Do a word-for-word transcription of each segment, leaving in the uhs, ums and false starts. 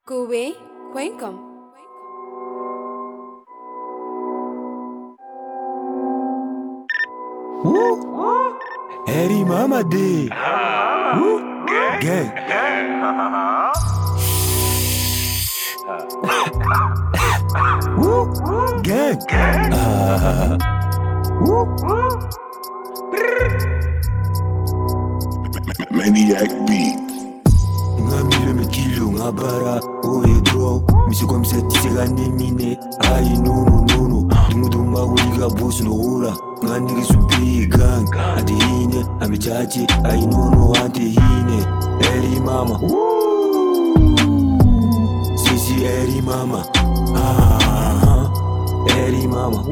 Kowe point com. Woo! Harry Mama Day. Woo! Gang. Woo! Gang. Ah. Woo! Maniac beat. Ngamile mekilo ngabara oye bro. Misi kwa mseti segane mine. Ai nono nono. Dumu duma uliga boss no ora. Ngani supi gang. Ante hine ame chachi. Ai nono ante hine. Eri mama. Sisi eri mama. Ah. Eri mama.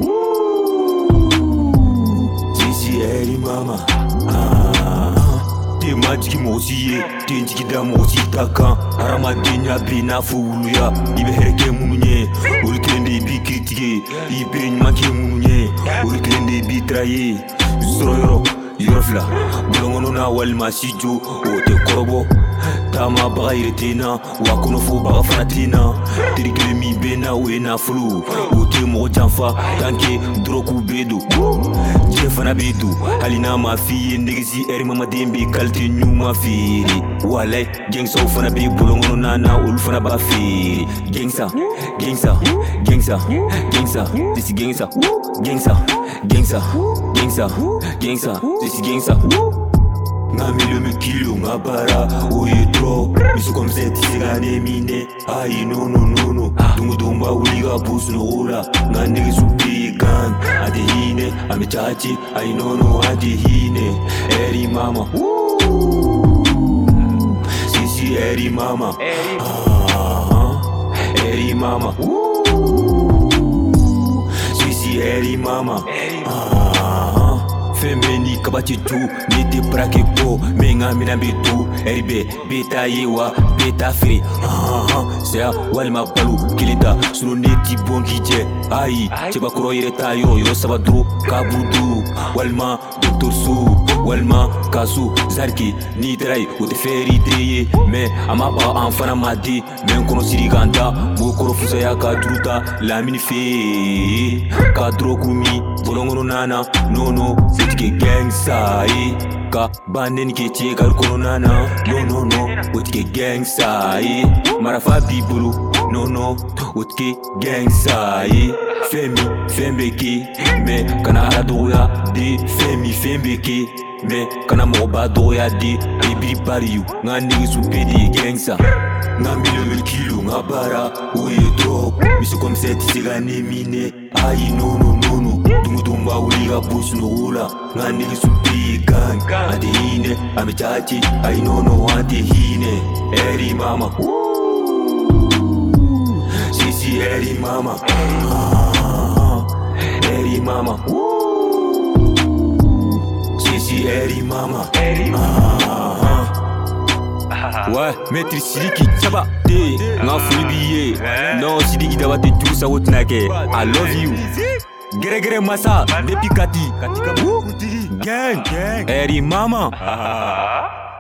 Sisi eri mama. Ah. Te majiki mosiye, te njiki da mosi takan. Arama denya bena fuluya, ibe hereke munye. Uri klende bi kritike, ibe nymanke munye. Uri klende bi traye, zoro yoro, yoro fila. Bulongono na walma sijo, o te korobo. Tama baga iretena, wakono fo baga fanatina. Terikele mi bena wena fulu, o te mo janfa, tanke droku bedo. Jefana bedu, halina ma fiye negesi eri mama dembe kalte nyuma firi. Walay, gangsa ufana be bulongono nana ulfana ba firi. Gangsa, gangsa, gangsa, gangsa, this is gangsa, gangsa, gangsa, gangsa, gangsa, this is gangsa. Ngamile mekilo ngabara oye dro. Miso comme c'est tigane mine. Ai no no no no. Dungu dumba uliga bus no ora. Ngandege supi gang. Ade hine ame chachi. Ai no no ade hine. Eri mama. Sisi eri mama. Ah. Eri mama. Sisi eri mama. Ah. Femeni kabati tu, niti brake po, menga mina bitu, eribe, beta yewa, beta free. Ah, sea walma balu, kilita, sunu neti bongi je, ai, cheba kuro yere tayo, yoro sabadru, kabudu, walma, doctor su, walma, kasu, zarki, nitrai, ute feri dreye, me, amaba anfana madi, men kono siriganda, bokoro fusaya kadruta, lamini fe, kadro kumi, bolongono nana, no no, ke gangsta eh ka banen ke che kar kono nana no no no wot ke gangsta eh marafa bibulu no no wot ke gangsta eh femi fembeke me kana adoya de femi fembeke me kana moba doya de ibri pariu ngani supedi gangsta ngamile mil kilo ngabara oye drop miso comme c'est tigane mine ai no no no no dungu dumba uliga bus no ula ngani supi gang ade hine ame chachi ai no no ade hine eri mama sisi eri mama ah, eri mama sisi eri mama ah. Ouais, maître Sidiki Chaba T Nga fuli biye Non Sidiki daba te juru sa wot nake I love you Gere gere masa Depi kati Gang Eri mama